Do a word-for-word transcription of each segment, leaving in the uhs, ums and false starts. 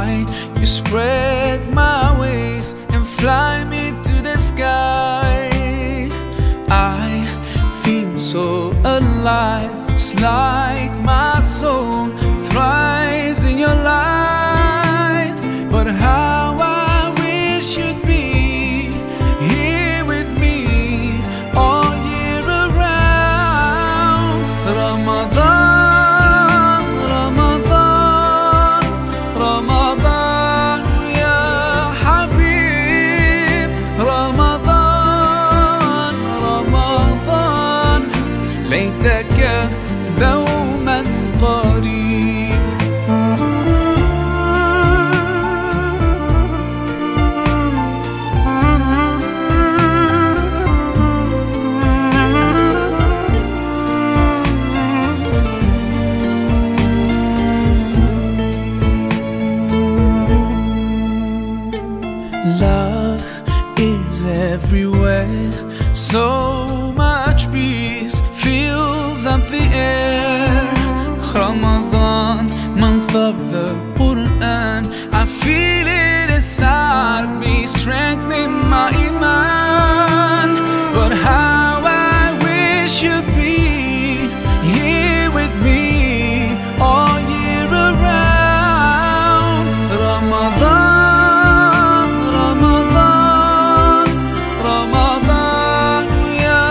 high, you spread my wings and fly me to the sky. I feel so alive, it's like my soul thrives in your light. But how I wish you'd be here with me all year around. Ramadan, Ramadan, Ramadan ya Habib. Ramadan, Ramadan, ليتك دوما قريب. Love is everywhere, so much peace fills up the air. Ramadan, month of the Quran, I feel it inside me, strengthening my iman. But how I wish you'd be here with me all year around. Ramadan, Ramadan, Ramadan ya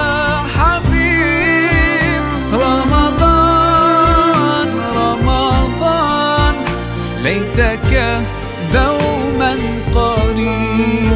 Habib. Ramadan, Ramadan, ليتك دوما قريب.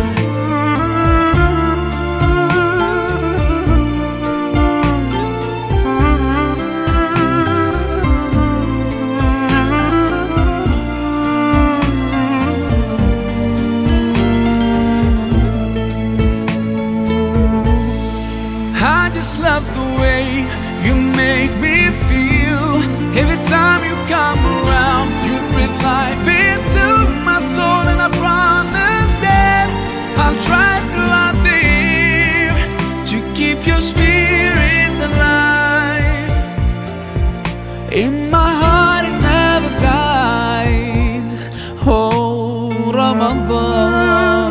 I just love the way you make me feel. Every time you come around, you breathe life into my soul. And I promise that I'll try throughout the year to keep your spirit alive. In my heart it never dies. Oh, Ramadan.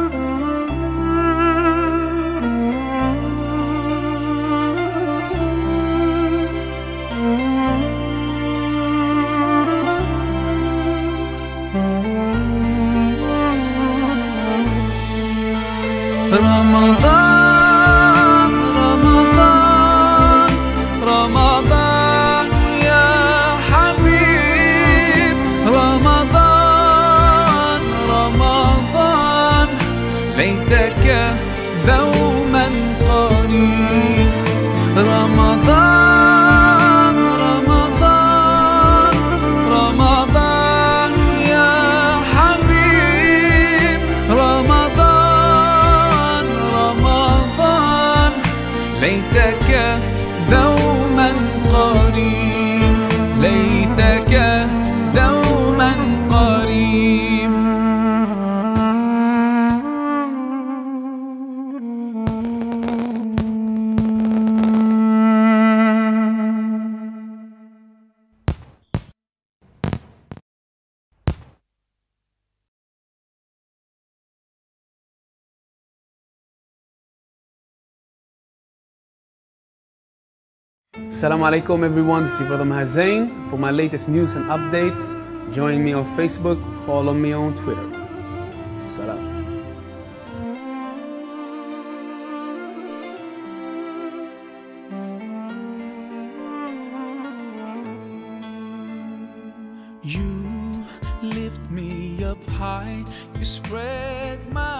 Ramadan, Ramadan, Ramadan ya Habib. Ramadan, Ramadan, ليتك دوما قريب. رمضان، رمضان، رمضان يا حبيب. رمضان، رمضان، ليتك دوما قريب، ليتك دوما قريب. Assalamu alaikum everyone, this is your brother Maher Zain. For my latest news and updates, join me on Facebook, follow me on Twitter. Salam. You lift me up high, you spread my